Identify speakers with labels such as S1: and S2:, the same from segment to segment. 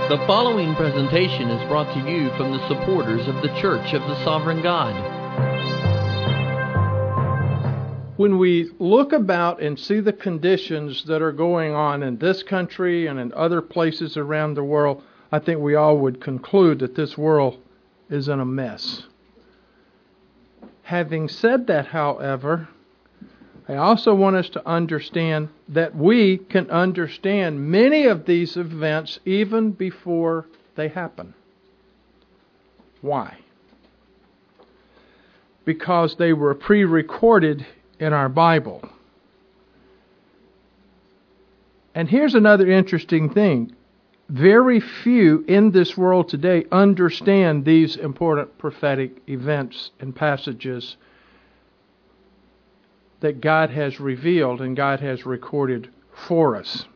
S1: The following presentation is brought to you from the supporters of the Church of the Sovereign God.
S2: When we look about and see the conditions that are going on in this country and in other places around the world, I think we all would conclude that this world is in a mess. Having said that, however, I also want us to understand that we can understand many of these events even before they happen. Why? Because they were pre-recorded in our Bible. And here's another interesting thing. Very few in this world today understand these important prophetic events and passages that God has revealed and God has recorded for us.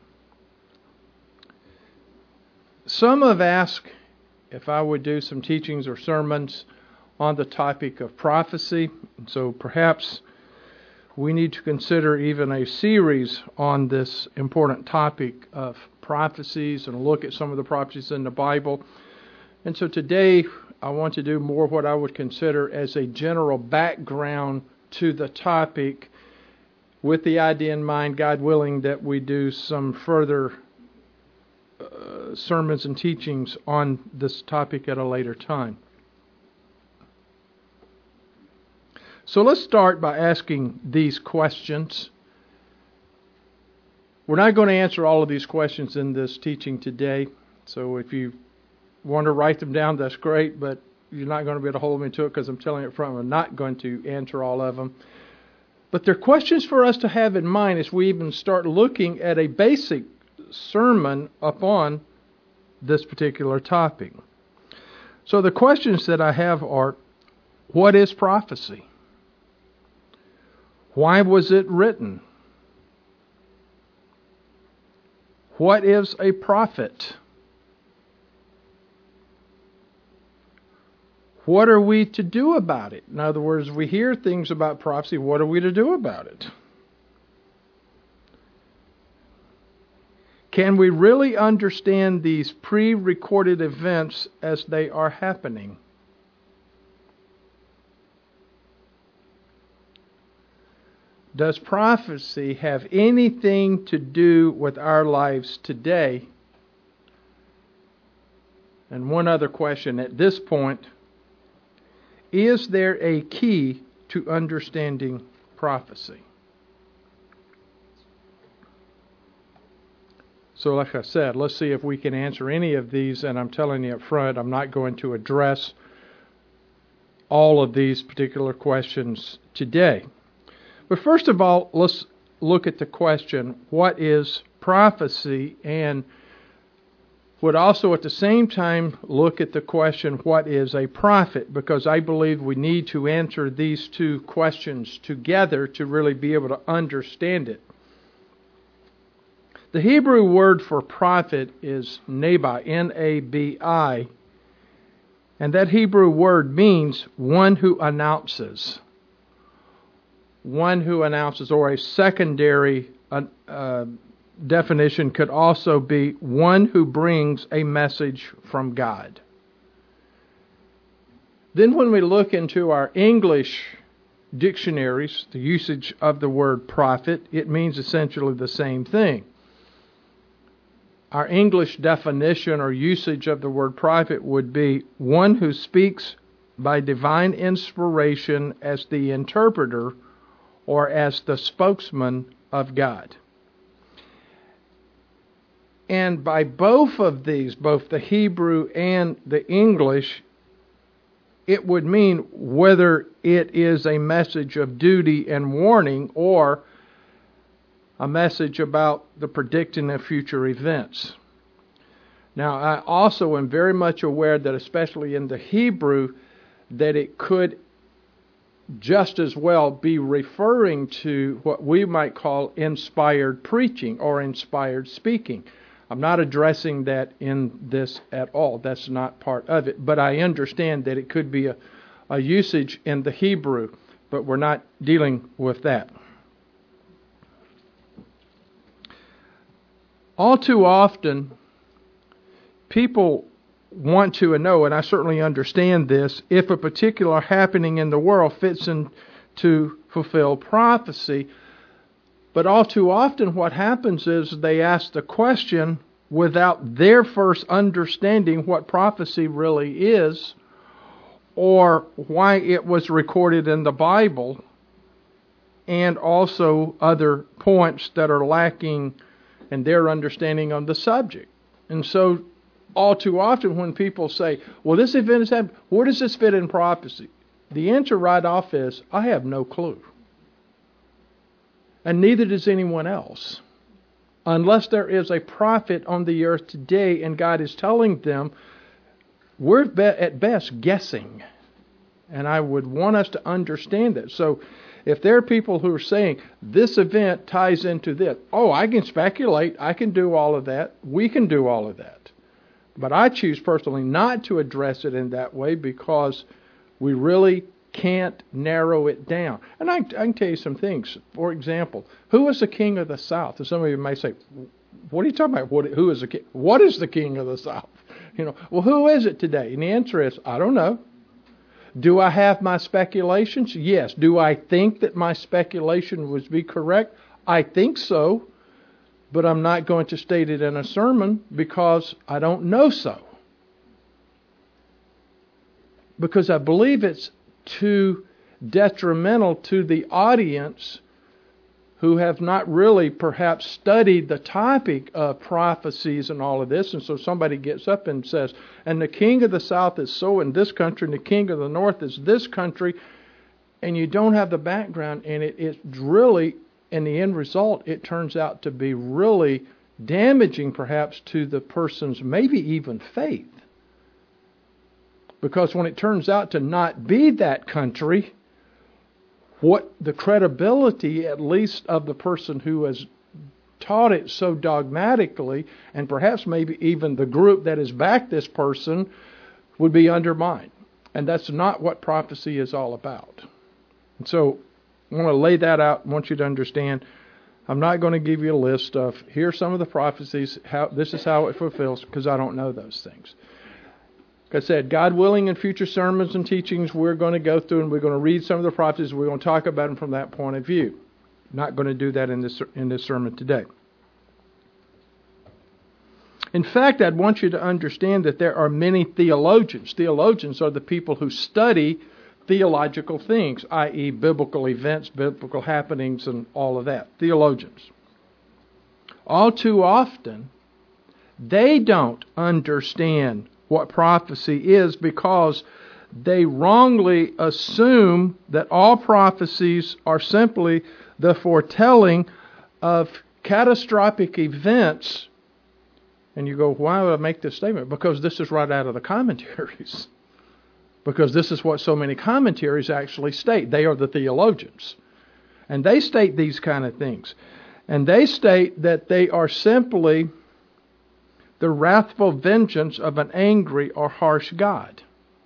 S2: Some have asked if I would do some teachings or sermons on the topic of prophecy. So perhaps we need to consider even a series on this important topic of prophecies and look at some of the prophecies in the Bible. And so today I want to do more what I would consider as a general background to the topic, with the idea in mind, God willing, that we do some further sermons and teachings on this topic at a later time. So let's start by asking these questions. We're not going to answer all of these questions in this teaching today, so if you want to write them down, that's great, but you're not going to be able to hold me to it because I'm telling you up front, I'm not going to answer all of them. But they're questions for us to have in mind as we even start looking at a basic sermon upon this particular topic. So the questions that I have are, what is prophecy? Why was it written? What is a prophet? What are we to do about it? In other words, we hear things about prophecy. What are we to do about it? Can we really understand these pre-recorded events as they are happening? Does prophecy have anything to do with our lives today? And one other question at this point. Is there a key to understanding prophecy? So like I said, let's see if we can answer any of these, and I'm telling you up front, I'm not going to address all of these particular questions today. But first of all, let's look at the question, what is prophecy? And would also at the same time look at the question, what is a prophet? Because I believe we need to answer these two questions together to really be able to understand it. The Hebrew word for prophet is nabi, N-A-B-I, and that Hebrew word means one who announces. One who announces, or a secondary definition could also be one who brings a message from God. Then when we look into our English dictionaries, the usage of the word prophet, it means essentially the same thing. Our English definition or usage of the word prophet would be one who speaks by divine inspiration as the interpreter or as the spokesman of God. And by both of these, both the Hebrew and the English, it would mean whether it is a message of duty and warning or a message about the predicting of future events. Now, I also am very much aware that especially in the Hebrew, that it could just as well be referring to what we might call inspired preaching or inspired speaking. I'm not addressing that in this at all. That's not part of it. But I understand that it could be a usage in the Hebrew, but we're not dealing with that. All too often, people want to know, and I certainly understand this, if a particular happening in the world fits into fulfilled prophecy. But all too often what happens is they ask the question without their first understanding what prophecy really is, or why it was recorded in the Bible, and also other points that are lacking in their understanding on the subject. And so all too often when people say, well, this event has happened, where does this fit in prophecy? The answer right off is, I have no clue. And neither does anyone else. Unless there is a prophet on the earth today and God is telling them, we're at best guessing. And I would want us to understand that. So if there are people who are saying, this event ties into this, I can speculate, I can do all of that, we can do all of that. But I choose personally not to address it in that way because we really can't narrow it down. And I can tell you some things. For example, who was the king of the South? And some of you may say, what are you talking about? Who is the king? What is the king of the South? Well, who is it today? And the answer is, I don't know. Do I have my speculations? Yes. Do I think that my speculation would be correct? I think so. But I'm not going to state it in a sermon because I don't know so. Because I believe it's too detrimental to the audience who have not really perhaps studied the topic of prophecies and all of this. And so somebody gets up and says, and the king of the South is so in this country, and the king of the North is this country, and you don't have the background, and it's really, in the end result, it turns out to be really damaging perhaps to the person's maybe even faith. Because when it turns out to not be that country, what the credibility, at least of the person who has taught it so dogmatically, and perhaps maybe even the group that has backed this person, would be undermined. And that's not what prophecy is all about. And so I want to lay that out. I want you to understand. I'm not going to give you a list of, here's some of the prophecies, this is how it fulfills, because I don't know those things. Like I said, God willing, in future sermons and teachings, we're going to go through and we're going to read some of the prophecies. We're going to talk about them from that point of view. Not going to do that in this sermon today. In fact, I'd want you to understand that there are many theologians. Theologians are the people who study theological things, i.e. biblical events, biblical happenings, and all of that. Theologians. All too often, they don't understand what prophecy is because they wrongly assume that all prophecies are simply the foretelling of catastrophic events. And you go, why would I make this statement? Because this is right out of the commentaries. Because this is what so many commentaries actually state. They are the theologians. And they state these kind of things. And they state that they are simply the wrathful vengeance of an angry or harsh God.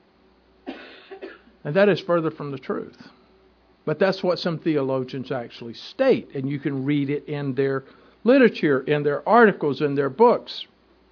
S2: And that is further from the truth. But that's what some theologians actually state. And you can read it in their literature, in their articles, in their books.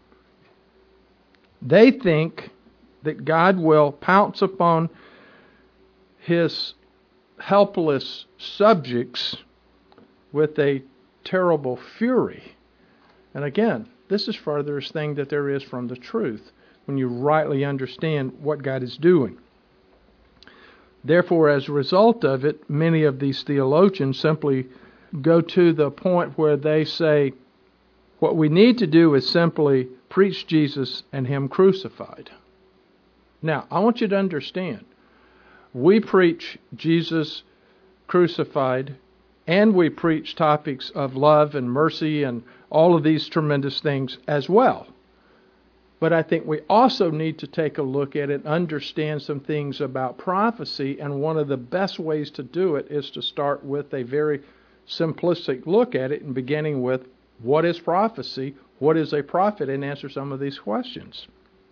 S2: They think that God will pounce upon His helpless subjects with a terrible fury. And again, this is furthest thing that there is from the truth when you rightly understand what God is doing. Therefore, as a result of it, many of these theologians simply go to the point where they say, what we need to do is simply preach Jesus and Him crucified. Now, I want you to understand, we preach Jesus crucified, and we preach topics of love and mercy and all of these tremendous things as well. But I think we also need to take a look at it and understand some things about prophecy, and one of the best ways to do it is to start with a very simplistic look at it and beginning with what is prophecy, what is a prophet, and answer some of these questions.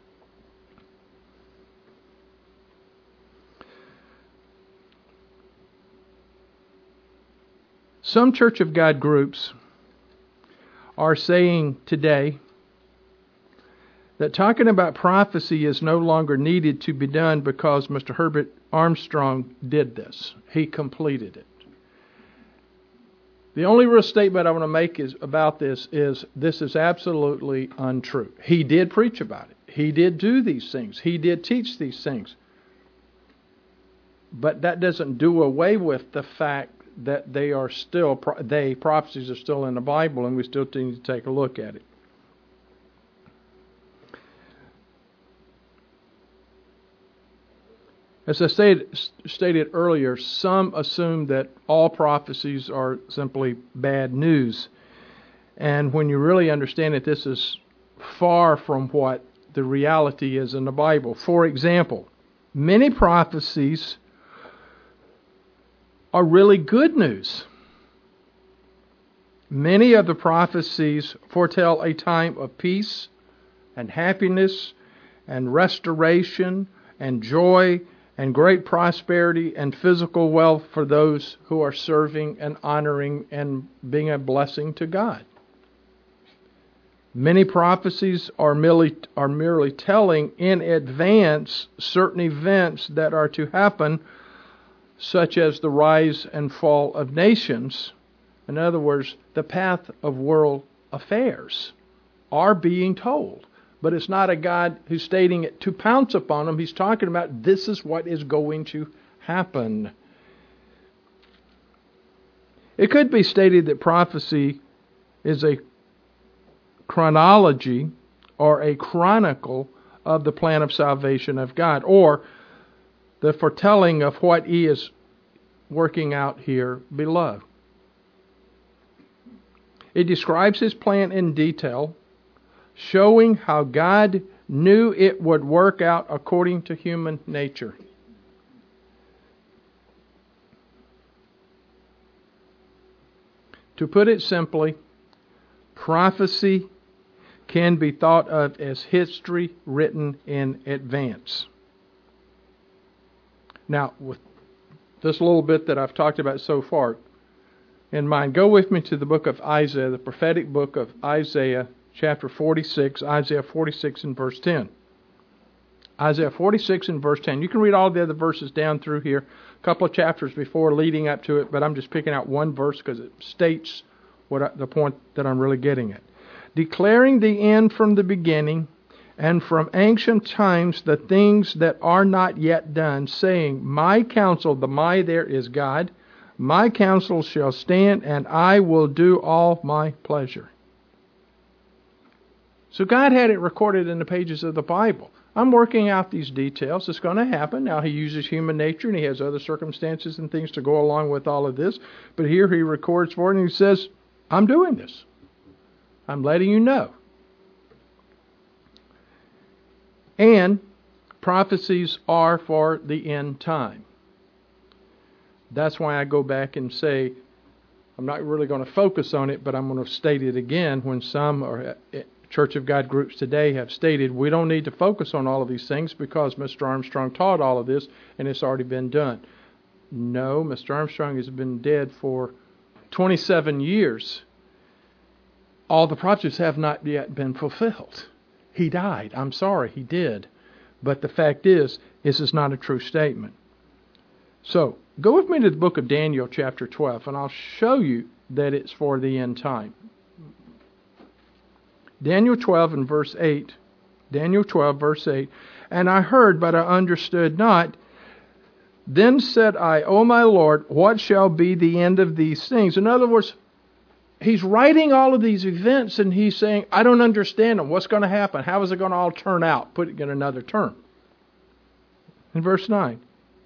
S2: Some Church of God groups are saying today that talking about prophecy is no longer needed to be done because Mr. Herbert Armstrong did this. He completed it. The only real statement I want to make about this is absolutely untrue. He did preach about it. He did do these things. He did teach these things. But that doesn't do away with the fact that prophecies are still in the Bible, and we still need to take a look at it. As I stated earlier, some assume that all prophecies are simply bad news. And when you really understand it, this is far from what the reality is in the Bible. For example, many prophecies are really good news. Many of the prophecies foretell a time of peace and happiness and restoration and joy and great prosperity and physical wealth for those who are serving and honoring and being a blessing to God. Many prophecies are merely telling in advance certain events that are to happen, such as the rise and fall of nations. In other words, the path of world affairs are being told. But it's not a God who's stating it to pounce upon them. He's talking about this is what is going to happen. It could be stated that prophecy is a chronology or a chronicle of the plan of salvation of God, or the foretelling of what He is working out here below. It describes His plan in detail, showing how God knew it would work out according to human nature. To put it simply, prophecy can be thought of as history written in advance. Now, with this little bit that I've talked about so far in mind, go with me to the book of Isaiah, the prophetic book of Isaiah, chapter 46, Isaiah 46 and verse 10. Isaiah 46 and verse 10. You can read all the other verses down through here, a couple of chapters before leading up to it, but I'm just picking out one verse because it states the point that I'm really getting at. Declaring the end from the beginning, and from ancient times the things that are not yet done, saying, my counsel, the my there is God, my counsel shall stand, and I will do all my pleasure. So God had it recorded in the pages of the Bible. I'm working out these details. It's going to happen. Now He uses human nature and He has other circumstances and things to go along with all of this. But here He records for it and He says, I'm doing this. I'm letting you know. And prophecies are for the end time. That's why I go back and say, I'm not really going to focus on it, but I'm going to state it again when some Church of God groups today have stated we don't need to focus on all of these things because Mr. Armstrong taught all of this and it's already been done. No, Mr. Armstrong has been dead for 27 years. All the prophecies have not yet been fulfilled. He died. I'm sorry, he did. But the fact is, this is not a true statement. So, go with me to the book of Daniel chapter 12 and I'll show you that it's for the end time. Daniel 12 and verse 8. Daniel 12 verse 8. And I heard, but I understood not. Then said I, O my Lord, what shall be the end of these things? In other words, he's writing all of these events and he's saying, I don't understand them. What's going to happen? How is it going to all turn out? Put it in another term. In verse 9.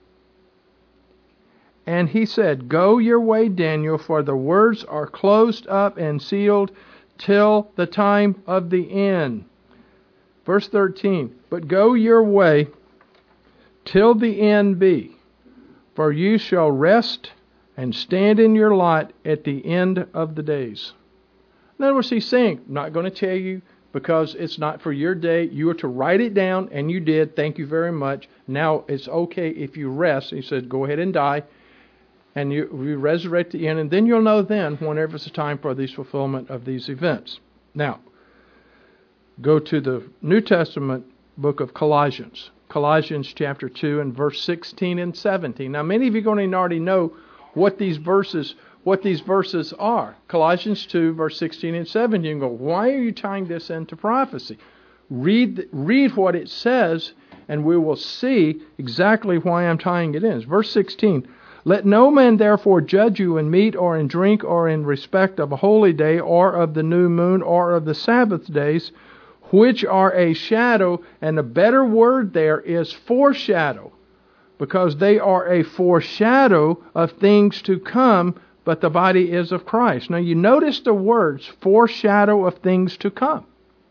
S2: And he said, go your way, Daniel, for the words are closed up and sealed till the time of the end. Verse 13, but go your way till the end be, for you shall rest and stand in your lot at the end of the days. In other words, he's saying, I'm not going to tell you because it's not for your day. You are to write it down, and you did. Thank you very much. Now it's okay if you rest. He said, go ahead and die. And you resurrect at the end, and then you'll know then whenever it's the time for the fulfillment of these events. Now, Go to the New Testament book of Colossians. Colossians chapter 2 and verse 16 and 17. Now many of you are going to already know what these verses are. Colossians 2 verse 16 and 17. You can go, why are you tying this into prophecy? Read what it says, and we will see exactly why I'm tying it in. It's verse 16. Let no man therefore judge you in meat or in drink or in respect of a holy day or of the new moon or of the Sabbath days, which are a shadow, and the better word there is foreshadow, because they are a foreshadow of things to come, but the body is of Christ. Now you notice the words, foreshadow of things to come.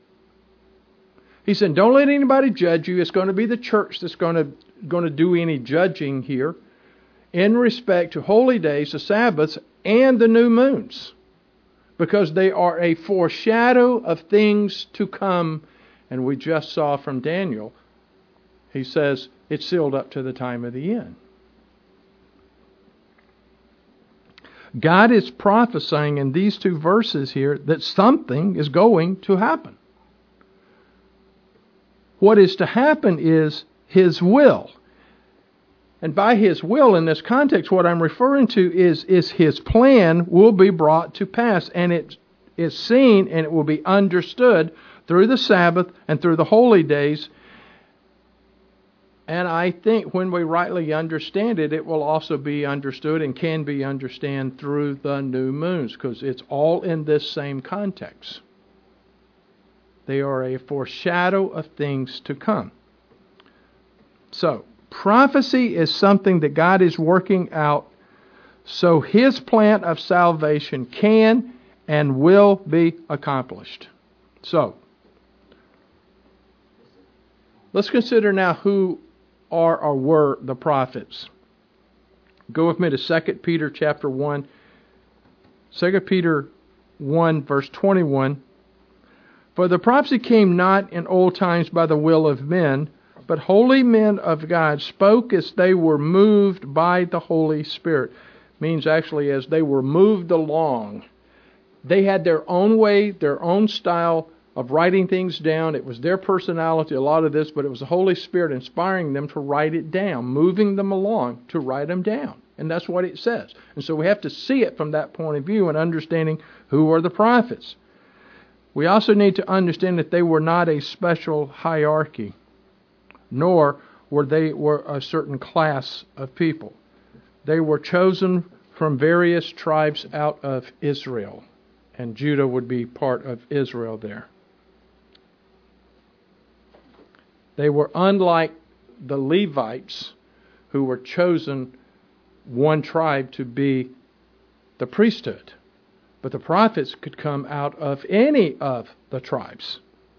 S2: He said, don't let anybody judge you. It's going to be the church that's going to do any judging here in respect to holy days, the Sabbaths, and the new moons, because they are a foreshadow of things to come. And we just saw from Daniel, he says it's sealed up to the time of the end. God is prophesying in these two verses here that something is going to happen. What is to happen is His will. And by His will, in this context, what I'm referring to is His plan will be brought to pass. And it is seen and it will be understood through the Sabbath and through the holy days. And I think when we rightly understand it, it will also be understood and can be understood through the new moons, because it's all in this same context. They are a foreshadow of things to come. So, prophecy is something that God is working out so His plan of salvation can and will be accomplished. So, let's consider now who are or were the prophets. Go with me to 2 Peter chapter 1. 2 Peter 1 verse 21. For the prophecy came not in old times by the will of men, but holy men of God spoke as they were moved by the Holy Spirit. Means actually as they were moved along. They had their own way, their own style of writing things down. It was their personality, a lot of this, but it was the Holy Spirit inspiring them to write it down, moving them along to write them down. And that's what it says. And so we have to see it from that point of view and understanding who are the prophets. We also need to understand that they were not a special hierarchy, nor were they a certain class of people. They were chosen from various tribes out of Israel, and Judah would be part of Israel there. They were unlike the Levites, who were chosen one tribe to be the priesthood. But the prophets could come out of any of the tribes.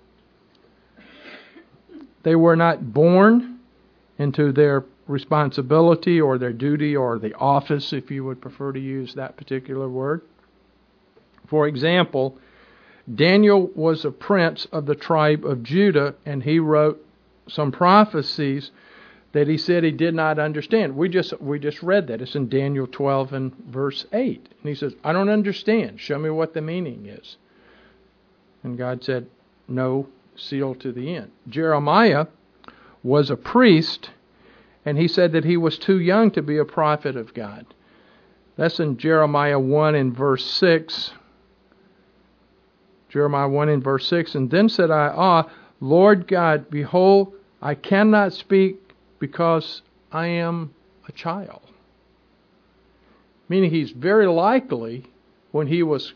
S2: They were not born into their responsibility or their duty or the office, if you would prefer to use that particular word. For example, Daniel was a prince of the tribe of Judah, and he wrote some prophecies that he said he did not understand. We just read that. It's in Daniel 12 and verse 8. And he says, I don't understand. Show me what the meaning is. And God said, no, seal to the end. Jeremiah was a priest, and he said that he was too young to be a prophet of God. That's in Jeremiah 1 and verse 6. Jeremiah 1 and verse 6. And then said I, Lord God, behold, I cannot speak because I am a child. Meaning he's very likely, when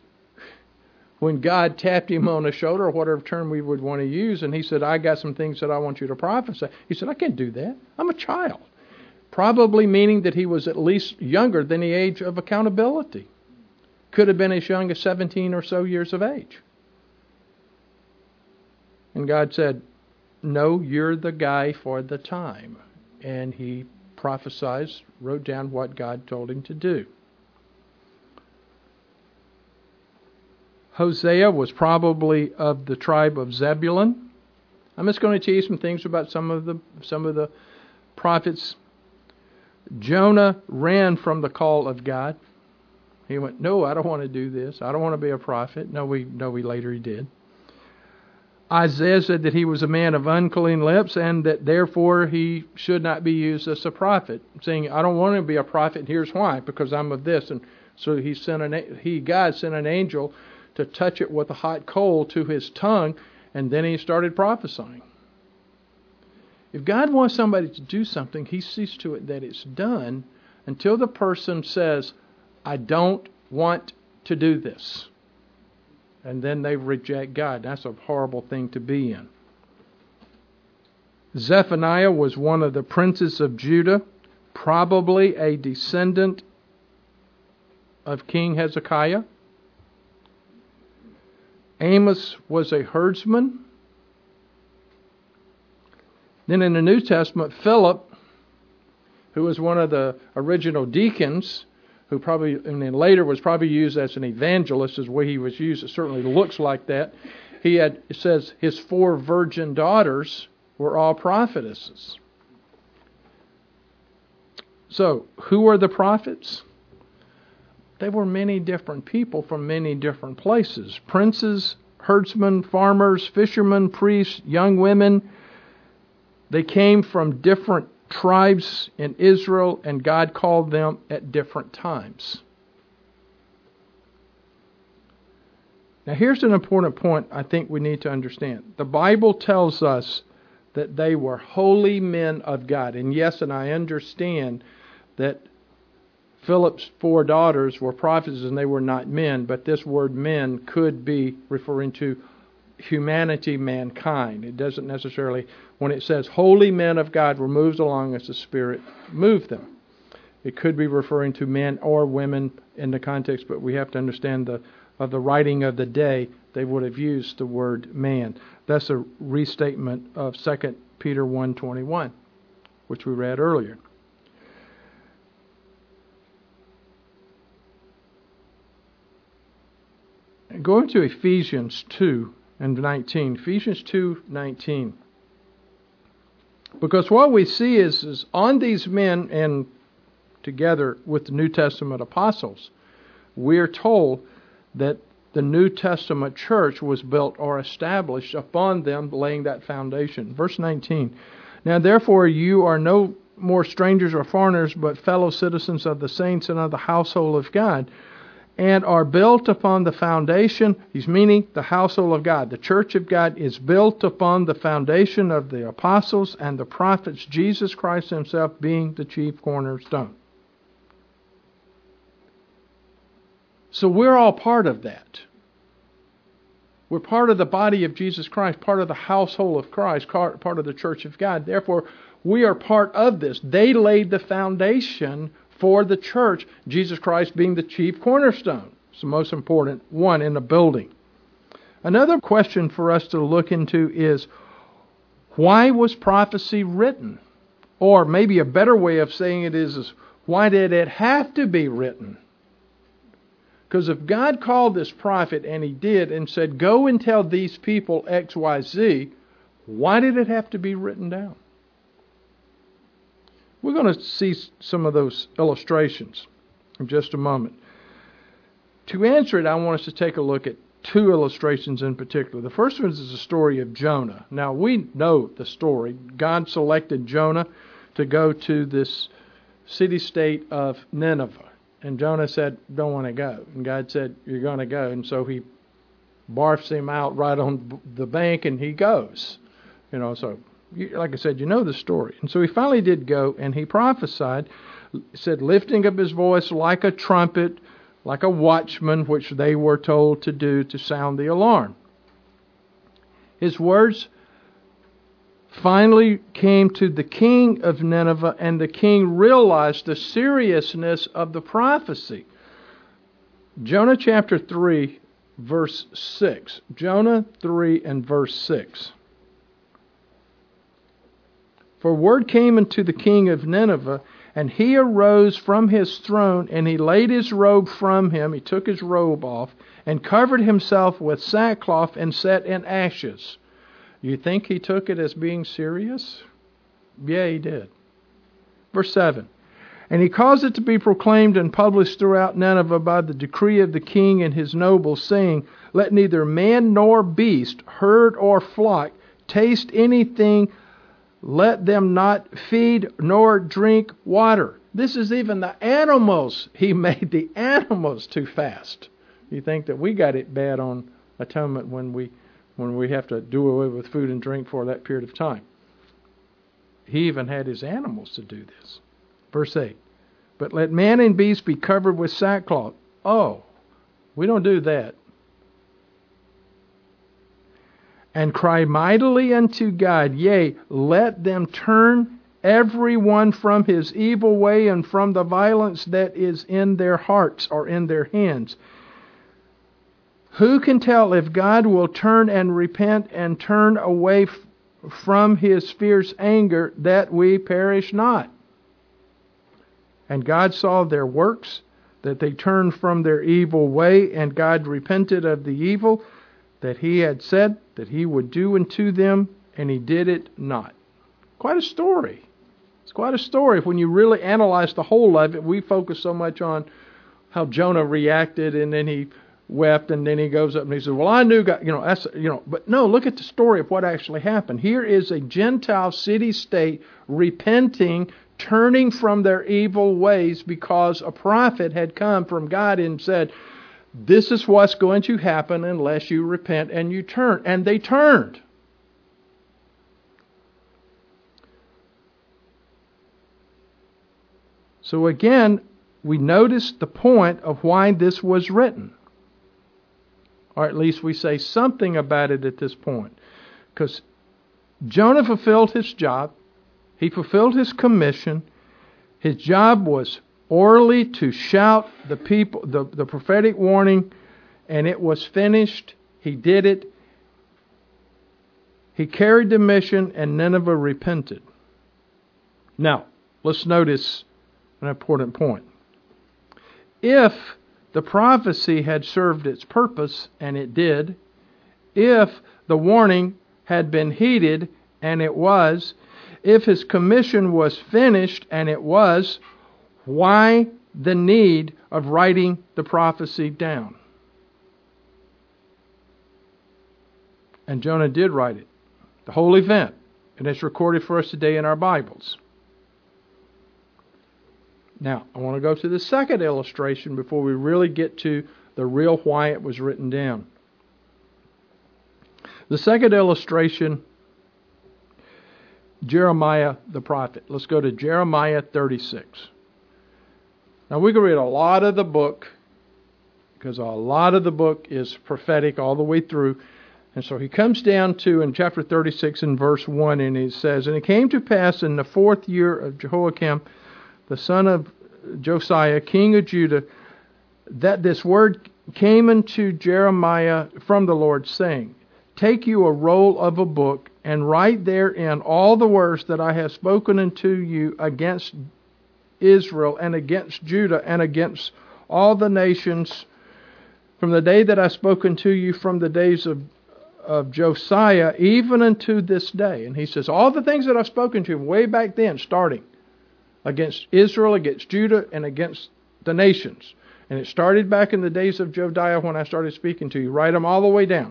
S2: God tapped him on the shoulder, or whatever term we would want to use, and he said, I got some things that I want you to prophesy. He said, I can't do that. I'm a child. Probably meaning that he was at least younger than the age of accountability. Could have been as young as 17 or so years of age. And God said, no, you're the guy for the time. And he prophesied, wrote down what God told him to do. Hosea was probably of the tribe of Zebulun. I'm just going to tell you some things about some of the prophets. Jonah ran from the call of God. He went, no, I don't want to do this. I don't want to be a prophet. No, we later he did. Isaiah said that he was a man of unclean lips and that therefore he should not be used as a prophet, saying, I don't want to be a prophet, and here's why, because I'm of this. And so God sent an angel to touch it with a hot coal to his tongue, and then he started prophesying. If God wants somebody to do something, he sees to it that it's done until the person says, I don't want to do this. And then they reject God. That's a horrible thing to be in. Zephaniah was one of the princes of Judah, probably a descendant of King Hezekiah. Amos was a herdsman. Then in the New Testament, Philip, who was one of the original deacons, who probably, and then later was probably used as an evangelist, is the way he was used. It certainly looks like that. It says his 4 virgin daughters were all prophetesses. So, who are the prophets? They were many different people from many different places. Princes, herdsmen, farmers, fishermen, priests, young women. They came from different tribes in Israel, and God called them at different times. Now here's an important point I think we need to understand. The Bible tells us that they were holy men of God. And yes, and I understand that Philip's 4 daughters were prophets and they were not men, but this word men could be referring to humanity, mankind. It doesn't necessarily, when it says holy men of God were moved along as the Spirit moved them. It could be referring to men or women in the context, but we have to understand of the writing of the day, they would have used the word man. That's a restatement of 2 Peter 1:21, which we read earlier. Going to Ephesians 2 and 19. Ephesians 2:19. Because what we see is on these men, and together with the New Testament apostles, we're told that the New Testament church was built or established upon them, laying that foundation. Verse 19. Now therefore you are no more strangers or foreigners, but fellow citizens of the saints and of the household of God, and are built upon the foundation. He's meaning the household of God. The church of God is built upon the foundation of the apostles and the prophets, Jesus Christ himself being the chief cornerstone. So we're all part of that. We're part of the body of Jesus Christ, part of the household of Christ, part of the church of God. Therefore, we are part of this. They laid the foundation for the church, Jesus Christ being the chief cornerstone. It's the most important one in the building. Another question for us to look into is, why was prophecy written? Or maybe a better way of saying it is why did it have to be written? Because if God called this prophet, and he did, and said, go and tell these people X, Y, Z, why did it have to be written down? We're going to see some of those illustrations in just a moment. To answer it, I want us to take a look at 2 illustrations in particular. The first one is the story of Jonah. Now, we know the story. God selected Jonah to go to this city-state of Nineveh. And Jonah said, don't want to go. And God said, you're going to go. And so he barfs him out right on the bank, and he goes. So like I said, you know the story. And so he finally did go, and he prophesied, said, lifting up his voice like a trumpet, like a watchman, which they were told to do to sound the alarm. His words finally came to the king of Nineveh, and the king realized the seriousness of the prophecy. Jonah chapter 3, verse 6. Jonah 3 and verse 6. For word came unto the king of Nineveh, and he arose from his throne, and he laid his robe from him. He took his robe off, and covered himself with sackcloth, and sat in ashes. You think he took it as being serious? Yeah, he did. Verse 7. And he caused it to be proclaimed and published throughout Nineveh by the decree of the king and his nobles, saying, Let neither man nor beast, herd or flock, taste anything, let them not feed nor drink water. This is even the animals. He made the animals to fast. You think that we got it bad on atonement when we have to do away with food and drink for that period of time. He even had his animals to do this. Verse 8, But let man and beast be covered with sackcloth. Oh, we don't do that. And cry mightily unto God, yea, let them turn every one from his evil way and from the violence that is in their hearts or in their hands. Who can tell if God will turn and repent and turn away from his fierce anger that we perish not? And God saw their works, that they turned from their evil way, and God repented of the evil that he had said that he would do unto them, and he did it not. Quite a story. It's quite a story. When you really analyze the whole of it, we focus so much on how Jonah reacted, and then he wept, and then he goes up and he says, well, I knew God, but no, look at the story of what actually happened. Here is a Gentile city-state repenting, turning from their evil ways because a prophet had come from God and said, this is what's going to happen unless you repent and you turn. And they turned. So again, we notice the point of why this was written. Or at least we say something about it at this point. Because Jonah fulfilled his job. He fulfilled his commission. His job was orally to shout the people, the prophetic warning, and it was finished. He did it. He carried the mission, and Nineveh repented. Now, let's notice an important point. If the prophecy had served its purpose, and it did, if the warning had been heeded, and it was, if his commission was finished, and it was, why the need of writing the prophecy down? And Jonah did write it, the whole event, and it's recorded for us today in our Bibles. Now, I want to go to the second illustration before we really get to the real why it was written down. The second illustration, Jeremiah the prophet. Let's go to Jeremiah 36. Now, we can read a lot of the book, because a lot of the book is prophetic all the way through. And so he comes down to, in chapter 36 and verse 1, and he says, And it came to pass in the 4th year of Jehoiakim, the son of Josiah, king of Judah, that this word came unto Jeremiah from the Lord, saying, Take you a roll of a book, and write therein all the words that I have spoken unto you against Israel, and against Judah, and against all the nations, from the day that I spoke unto you from the days of Josiah, even unto this day. And he says, all the things that I've spoken to you way back then, starting against Israel, against Judah, and against the nations. And it started back in the days of Jodiah when I started speaking to you. Write them all the way down.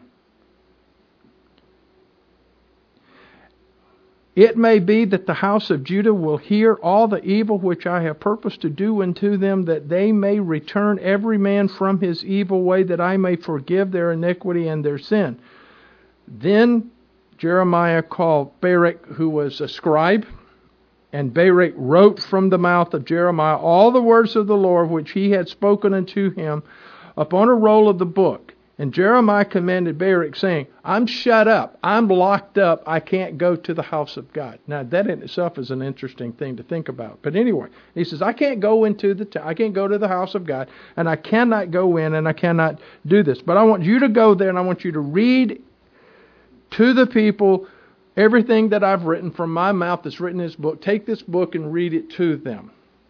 S2: It may be that the house of Judah will hear all the evil which I have purposed to do unto them, that they may return every man from his evil way, that I may forgive their iniquity and their sin. Then Jeremiah called Baruch, who was a scribe, and Baruch wrote from the mouth of Jeremiah all the words of the Lord which he had spoken unto him upon a roll of the book. And Jeremiah commanded Baruch, saying, I'm shut up. I'm locked up. I can't go to the house of God. Now, that in itself is an interesting thing to think about. But anyway, he says, I can't go to the house of God, and I cannot go in, and I cannot do this. But I want you to go there, and I want you to read to the people everything that I've written from my mouth that's written in this book. Take this book and read it to them.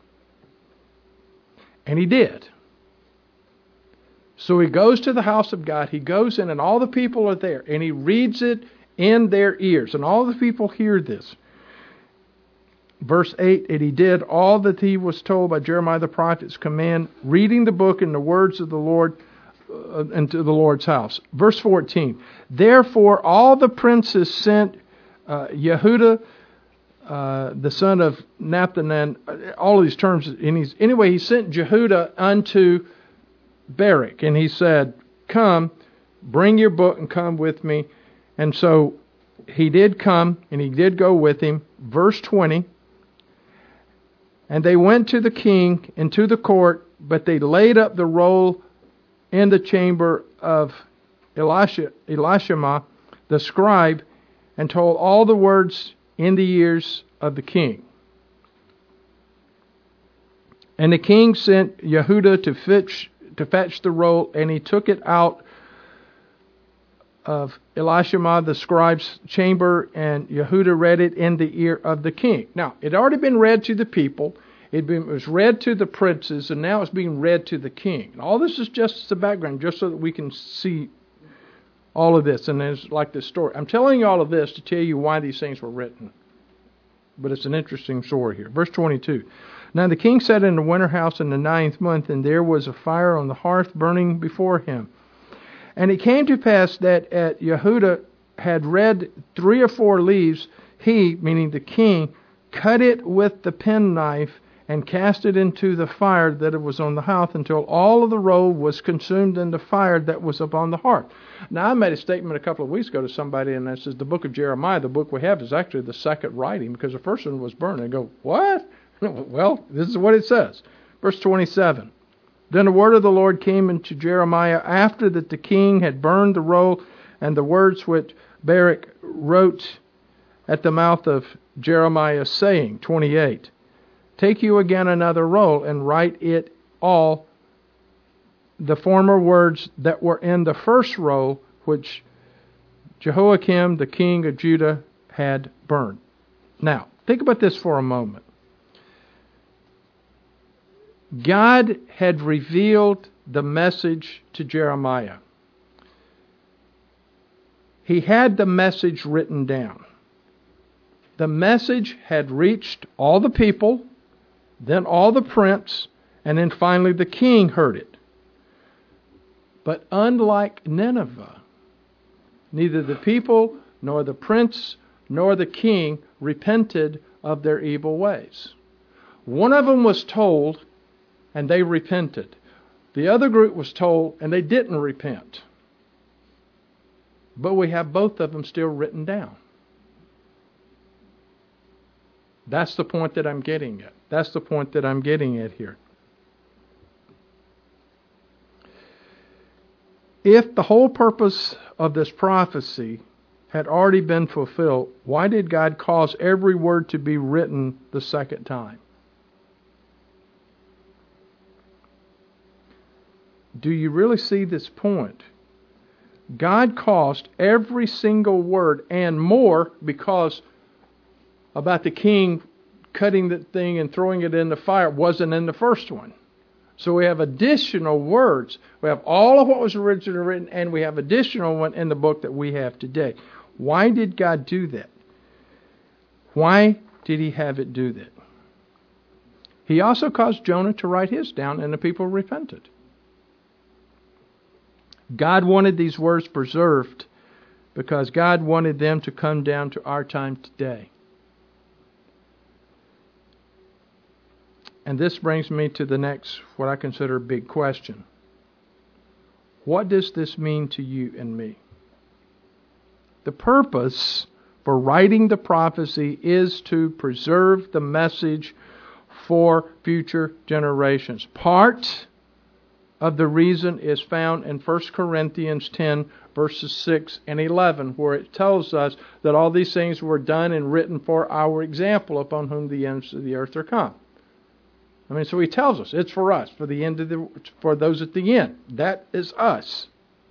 S2: And he did. So he goes to the house of God. He goes in, and all the people are there. And he reads it in their ears. And all the people hear this. Verse 8, and he did all that he was told by Jeremiah the prophet's command, reading the book and the words of the Lord into the Lord's house. Verse 14, therefore all the princes sent Yehuda, the son of Nathanan, all of these terms, and he sent Jehuda unto Barak, and he said, come, bring your book and come with me. And so he did come, and he did go with him. Verse 20, and they went to the king and to the court, but they laid up the roll in the chamber of Elishama, the scribe, and told all the words in the ears of the king. And the king sent Yehuda to fetch the roll, and he took it out of Elishama the scribe's chamber, and Yehuda read it in the ear of the king. Now, it had already been read to the people. It was read to the princes, and now it's being read to the king. And all this is just the background, just so that we can see all of this. And it's like this story. I'm telling you all of this to tell you why these things were written. But it's an interesting story here. Verse 22. Now the king sat in the winter house in the 9th month, and there was a fire on the hearth burning before him. And it came to pass that at Yehuda had read 3 or 4 leaves, he, meaning the king, cut it with the penknife and cast it into the fire that it was on the hearth until all of the roll was consumed in the fire that was upon the hearth. Now, I made a statement a couple of weeks ago to somebody, and that says the book of Jeremiah, the book we have, is actually the second writing because the first one was burned. I go, what? Well, this is what it says. Verse 27. Then the word of the Lord came into Jeremiah after that the king had burned the roll, and the words which Barak wrote at the mouth of Jeremiah, saying, 28, take you again another roll, and write it all the former words that were in the first roll, which Jehoiakim, the king of Judah, had burned. Now, think about this for a moment. God had revealed the message to Jeremiah. He had the message written down. The message had reached all the people, then all the prince, and then finally the king heard it. But unlike Nineveh, neither the people, nor the prince, nor the king repented of their evil ways. One of them was told, and they repented. The other group was told, and they didn't repent. But we have both of them still written down. That's the point that I'm getting at. That's the point that I'm getting at here. If the whole purpose of this prophecy had already been fulfilled, why did God cause every word to be written the second time? Do you really see this point? God caused every single word and more, because about the king cutting the thing and throwing it in the fire wasn't in the first one. So we have additional words. We have all of what was originally written, and we have additional one in the book that we have today. Why did God do that? Why did he have it do that? He also caused Jonah to write his down, and the people repented. God wanted these words preserved because God wanted them to come down to our time today. And this brings me to the next, what I consider a big question. What does this mean to you and me? The purpose for writing the prophecy is to preserve the message for future generations. Part of the reason is found in 1 Corinthians 10, verses 6 and 11, where it tells us that all these things were done and written for our example, upon whom the ends of the earth are come. I mean, so he tells us it's for us, for those at the end. That is us.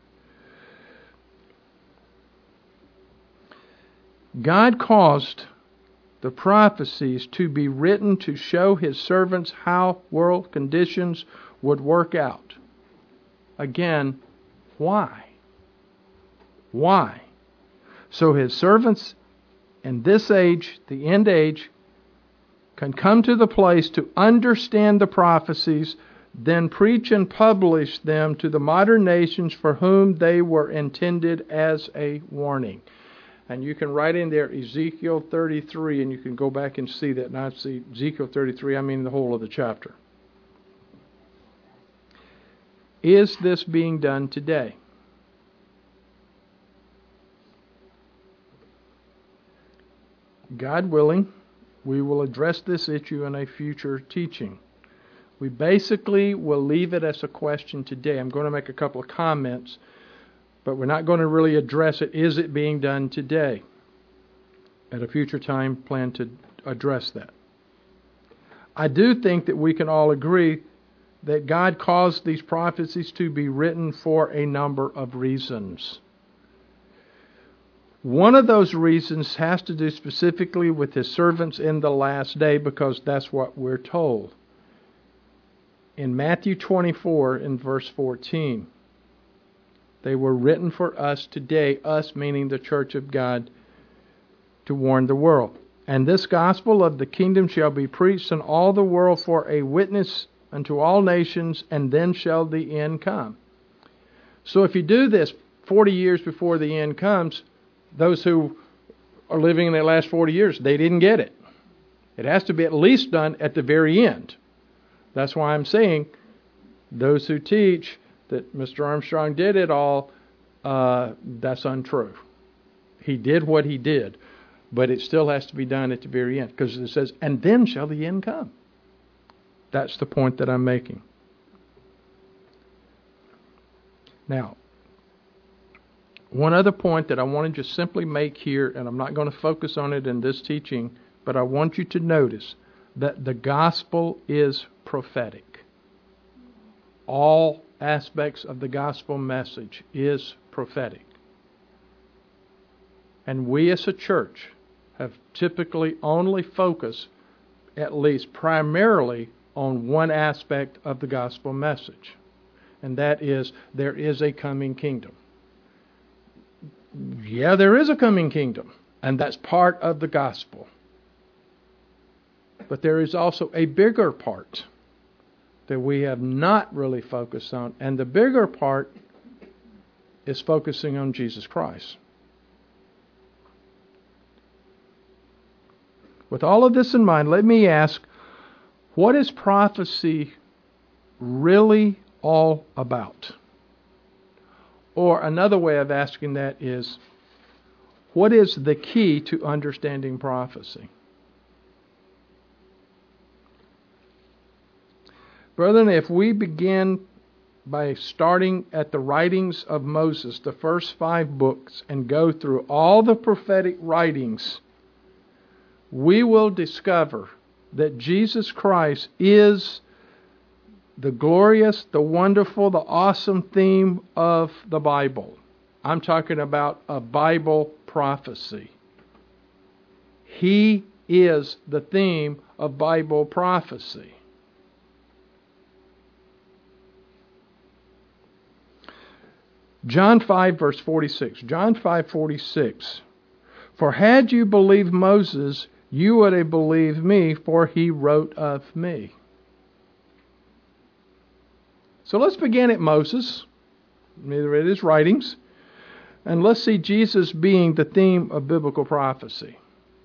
S2: God caused the prophecies to be written to show his servants how world conditions would work out. Again, why? Why? So his servants in this age, the end age, can come to the place to understand the prophecies, then preach and publish them to the modern nations for whom they were intended as a warning. And you can write in there Ezekiel 33, and you can go back and see that. Not see Ezekiel 33, I mean the whole of the chapter. Is this being done today? God willing, we will address this issue in a future teaching. We basically will leave it as a question today. I'm going to make a couple of comments, but we're not going to really address it. Is it being done today? At a future time, plan to address that. I do think that we can all agree that God caused these prophecies to be written for a number of reasons. One of those reasons has to do specifically with His servants in the last day, because that's what we're told. In Matthew 24, in verse 14, they were written for us today, us meaning the church of God, to warn the world. And this gospel of the kingdom shall be preached in all the world for a witness unto all nations, and then shall the end come. So if you do this 40 years before the end comes, those who are living in the last 40 years, they didn't get it. It has to be at least done at the very end. That's why I'm saying those who teach that Mr. Armstrong did it all, that's untrue. He did what he did, but it still has to be done at the very end, because it says, and then shall the end come. That's the point that I'm making. Now, one other point that I want to just simply make here, and I'm not going to focus on it in this teaching, but I want you to notice that the gospel is prophetic. All aspects of the gospel message is prophetic. And we as a church have typically only focused, at least primarily, on one aspect of the gospel message. And that is, there is a coming kingdom. Yeah, there is a coming kingdom, and that's part of the gospel. But there is also a bigger part that we have not really focused on, and the bigger part is focusing on Jesus Christ. With all of this in mind, let me ask, what is prophecy really all about? Or another way of asking that is, what is the key to understanding prophecy? Brethren, if we begin by starting at the writings of Moses, the first 5 books, and go through all the prophetic writings, we will discover that Jesus Christ is the glorious, the wonderful, the awesome theme of the Bible. I'm talking about a Bible prophecy. He is the theme of Bible prophecy. John 5, verse 46. John 5:46. For had you believed Moses, you would have believed me, for he wrote of me. So let's begin at Moses, either at his writings, and let's see Jesus being the theme of biblical prophecy.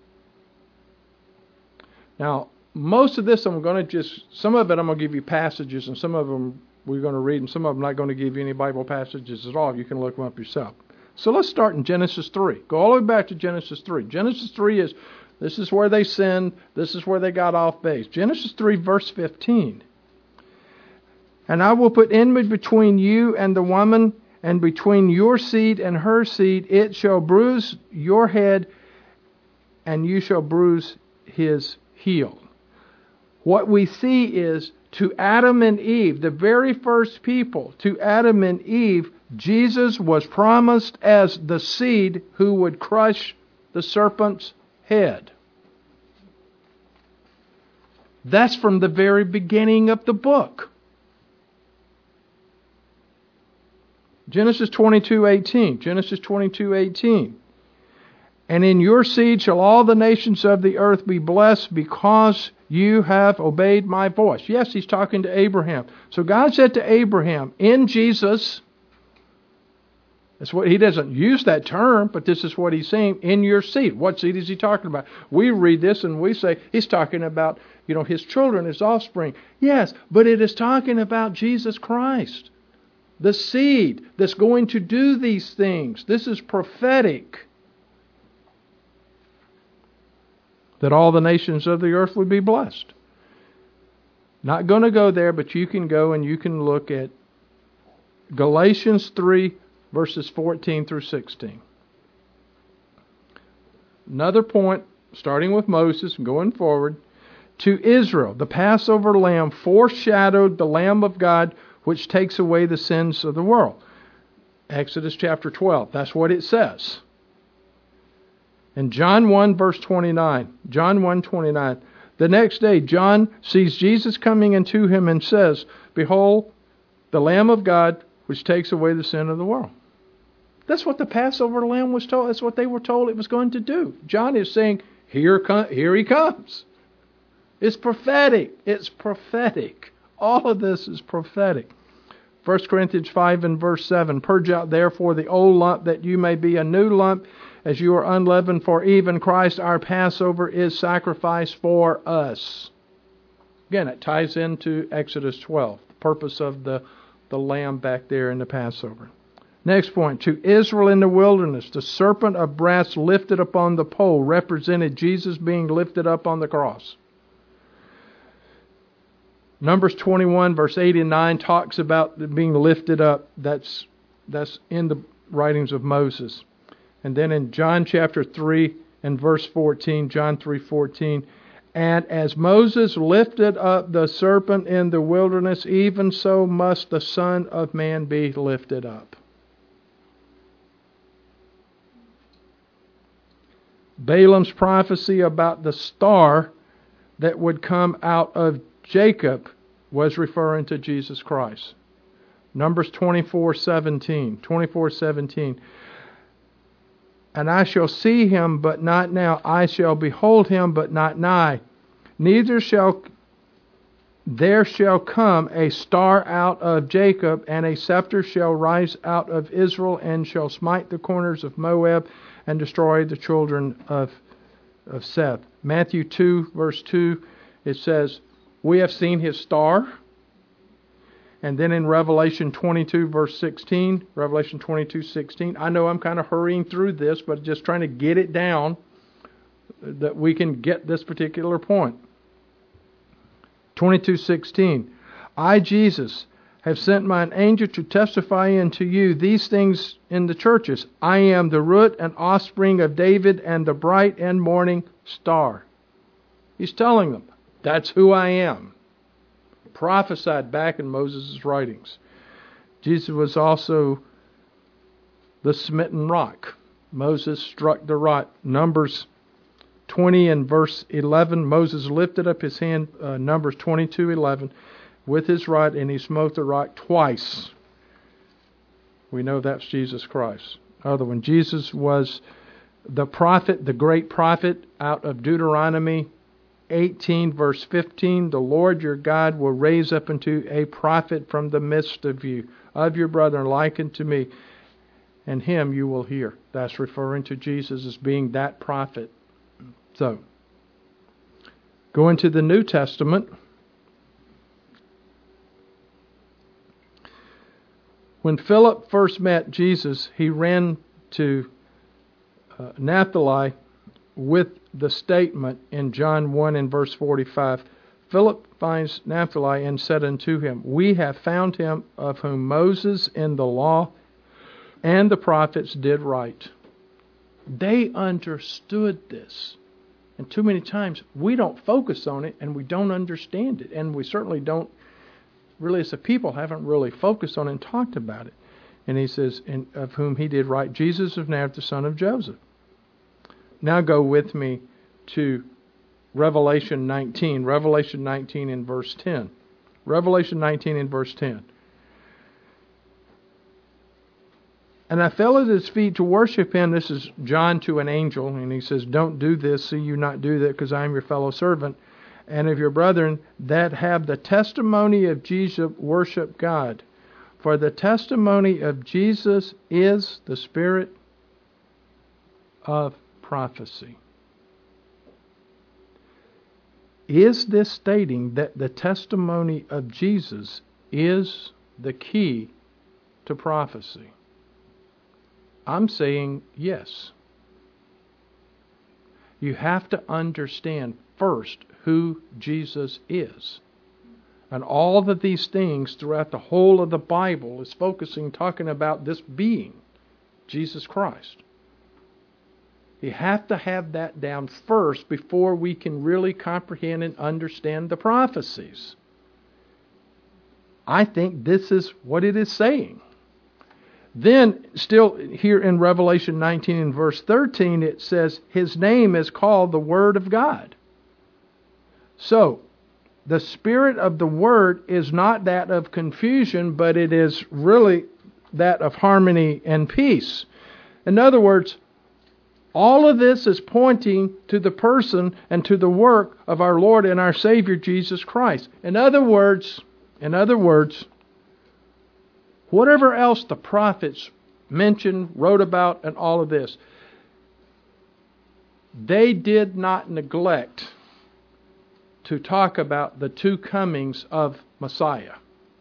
S2: Now, most of this some of it I'm going to give you passages, and some of them we're going to read, and some of them I'm not going to give you any Bible passages at all. You can look them up yourself. So let's start in Genesis 3. Go all the way back to Genesis 3. Genesis 3 this is where they sinned. This is where they got off base. Genesis 3, verse 15. And I will put enmity between you and the woman, and between your seed and her seed. It shall bruise your head, and you shall bruise his heel. What we see is, to Adam and Eve, the very first people, to Adam and Eve, Jesus was promised as the seed who would crush the serpent's head. That's from the very beginning of the book. Genesis 22:18. Genesis 22:18. And in your seed shall all the nations of the earth be blessed because you have obeyed my voice. Yes, he's talking to Abraham. So God said to Abraham, in Jesus, that's what he doesn't use that term, but this is what he's saying, in your seed. What seed is he talking about? We read this and we say he's talking about, his children, his offspring. Yes, but it is talking about Jesus Christ, the seed that's going to do these things. This is prophetic. That all the nations of the earth would be blessed. Not going to go there, but you can go and you can look at Galatians 3, verses 14 through 16. Another point, starting with Moses and going forward. To Israel, the Passover lamb foreshadowed the Lamb of God, which takes away the sins of the world. Exodus chapter 12, that's what it says. In John 1, verse 29, John 1:29, the next day John sees Jesus coming unto him and says, behold, the Lamb of God, which takes away the sin of the world. That's what the Passover lamb was told. That's what they were told it was going to do. John is saying, here he comes. It's prophetic. It's prophetic. All of this is prophetic. 1 Corinthians 5 and verse 7, purge out therefore the old lump, that you may be a new lump, as you are unleavened, for even Christ our Passover is sacrificed for us. Again, it ties into Exodus 12, the purpose of the lamb back there in the Passover. Next point, to Israel in the wilderness, the serpent of brass lifted upon the pole represented Jesus being lifted up on the cross. Numbers 21, verse 8 and 9 talks about being lifted up. That's in the writings of Moses. And then in John chapter 3 and verse 14, John 3:14, and as Moses lifted up the serpent in the wilderness, even so must the Son of Man be lifted up. Balaam's prophecy about the star that would come out of Jacob was referring to Jesus Christ. Numbers 24:17. And I shall see him, but not now. I shall behold him, but not nigh. Neither shall there shall come a star out of Jacob, and a scepter shall rise out of Israel, and shall smite the corners of Moab, and destroy the children of Seth. Matthew 2, verse 2, it says, we have seen his star. And then in Revelation 22, verse 16, Revelation 22:16, I know I'm kind of hurrying through this, but just trying to get it down that we can get this particular point. 22:16, I, Jesus, have sent mine angel to testify unto you these things in the churches. I am the root and offspring of David and the bright and morning star. He's telling them, that's who I am. Prophesied back in Moses' writings. Jesus was also the smitten rock. Moses struck the rock. Numbers 20 and verse 11, Moses lifted up his hand, Numbers 22:11, with his rod, and he smote the rock twice. We know that's Jesus Christ. Other one, Jesus was the prophet, the great prophet out of Deuteronomy 18, verse 15, the Lord your God will raise up unto a prophet from the midst of you, of your brethren, like unto me, and him you will hear. That's referring to Jesus as being that prophet. So, going to the New Testament, when Philip first met Jesus, he ran to Naphtali with the statement in John 1 and verse 45. Philip finds Naphtali and said unto him, we have found him of whom Moses in the law and the prophets did write. They understood this. And too many times we don't focus on it and we don't understand it. And we certainly don't, really as a people, haven't really focused on it and talked about it. And he says, of whom he did write, Jesus of Nazareth, the son of Joseph. Now go with me to Revelation 19. Revelation 19 in verse 10. Revelation 19 in verse 10. And I fell at his feet to worship him. This is John to an angel. And he says, don't do this, see you not do that, because I am your fellow servant. And of your brethren that have the testimony of Jesus, worship God. For the testimony of Jesus is the spirit of prophecy. Is this stating that the testimony of Jesus is the key to prophecy? I'm saying yes. You have to understand first who Jesus is. And all of these things throughout the whole of the Bible is talking about this being, Jesus Christ. You have to have that down first before we can really comprehend and understand the prophecies. I think this is what it is saying. Then, still here in Revelation 19 and verse 13, it says, His name is called the Word of God. So, the spirit of the Word is not that of confusion, but it is really that of harmony and peace. In other words, all of this is pointing to the person and to the work of our Lord and our Savior Jesus Christ. In other words, whatever else the prophets mentioned, wrote about, and all of this, they did not neglect to talk about the two comings of Messiah.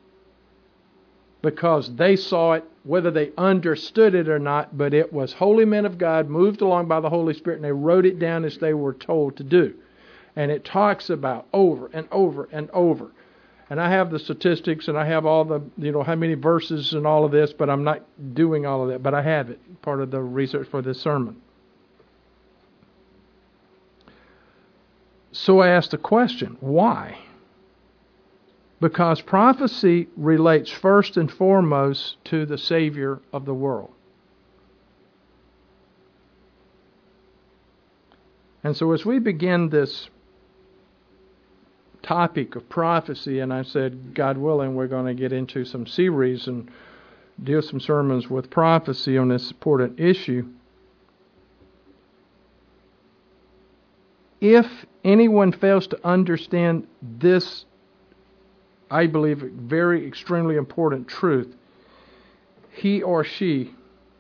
S2: Because they saw it, whether they understood it or not, but it was holy men of God moved along by the Holy Spirit, and they wrote it down as they were told to do. And it talks about over and over and over. And I have the statistics, and I have all the, how many verses and all of this, but I'm not doing all of that. But I have it, part of the research for this sermon. So I asked the question, why? Because prophecy relates first and foremost to the Savior of the world. And so as we begin this topic of prophecy, and I said, God willing, we're going to get into some series and do some sermons with prophecy on this important issue. If anyone fails to understand this, I believe, very extremely important truth, he or she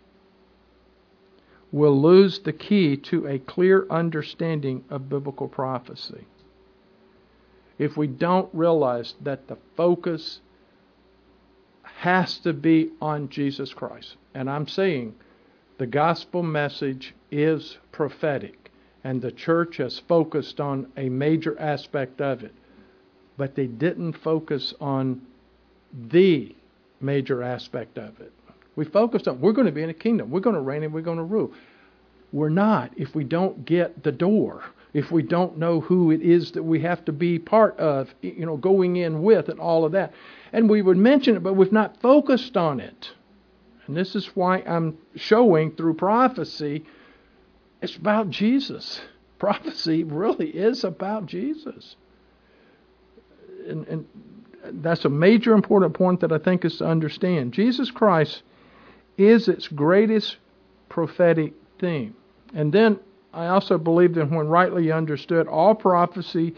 S2: will lose the key to a clear understanding of biblical prophecy. If we don't realize that the focus has to be on Jesus Christ. And I'm saying the gospel message is prophetic, and the church has focused on a major aspect of it. But they didn't focus on the major aspect of it. We focused on, we're going to be in a kingdom, we're going to reign and we're going to rule. We're not if we don't get the door. If we don't know who it is that we have to be part of, going in with and all of that. And we would mention it, but we've not focused on it. And this is why I'm showing through prophecy, it's about Jesus. Prophecy really is about Jesus. And that's a major important point that I think is to understand. Jesus Christ is its greatest prophetic theme. And then I also believe that when rightly understood, all prophecy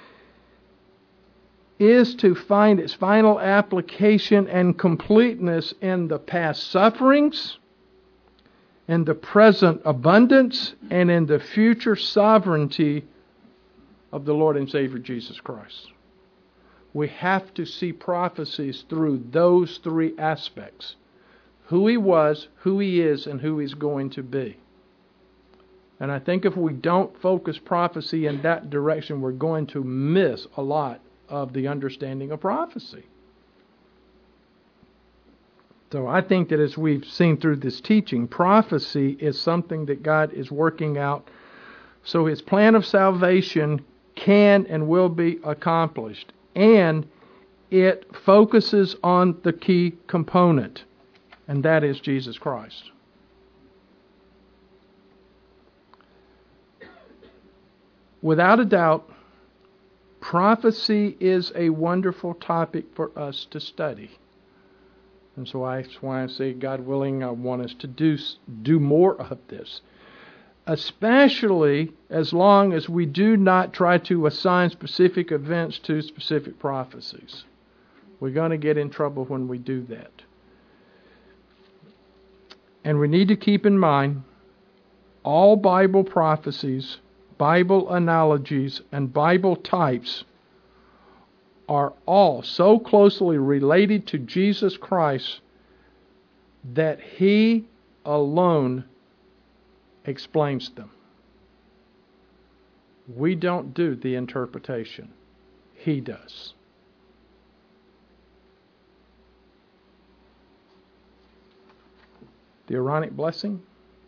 S2: is to find its final application and completeness in the past sufferings, in the present abundance, and in the future sovereignty of the Lord and Savior Jesus Christ. We have to see prophecies through those three aspects. Who He was, who He is, and who He's going to be. And I think if we don't focus prophecy in that direction, we're going to miss a lot of the understanding of prophecy. So I think that as we've seen through this teaching, prophecy is something that God is working out so His plan of salvation can and will be accomplished. And it focuses on the key component, and that is Jesus Christ. Without a doubt, prophecy is a wonderful topic for us to study. And so that's why I say, God willing, I want us to do more of this. Especially as long as we do not try to assign specific events to specific prophecies. We're going to get in trouble when we do that. And we need to keep in mind, all Bible prophecies, Bible analogies, and Bible types are all so closely related to Jesus Christ that He alone explains them. We don't do the interpretation. He does. The Aaronic blessing.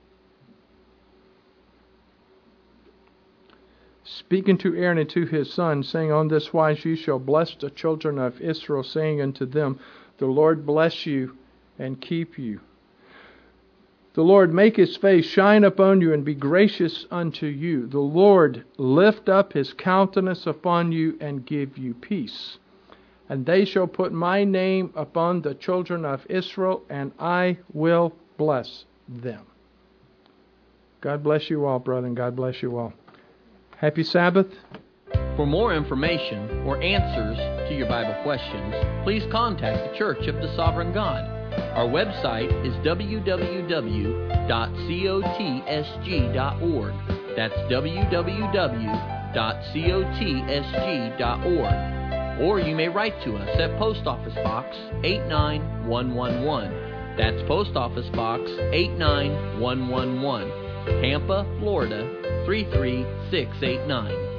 S2: Speaking to Aaron and to his sons, saying, On this wise you shall bless the children of Israel, saying unto them, The Lord bless you and keep you. The Lord make His face shine upon you and be gracious unto you. The Lord lift up His countenance upon you and give you peace. And they shall put my name upon the children of Israel, and I will bless them. God bless you all, brethren. God bless you all. Happy Sabbath.
S1: For more information or answers to your Bible questions, please contact the Church of the Sovereign God. Our website is www.cotsg.org. That's www.cotsg.org. Or you may write to us at Post Office Box 89111. That's Post Office Box 89111, Tampa, Florida 33689.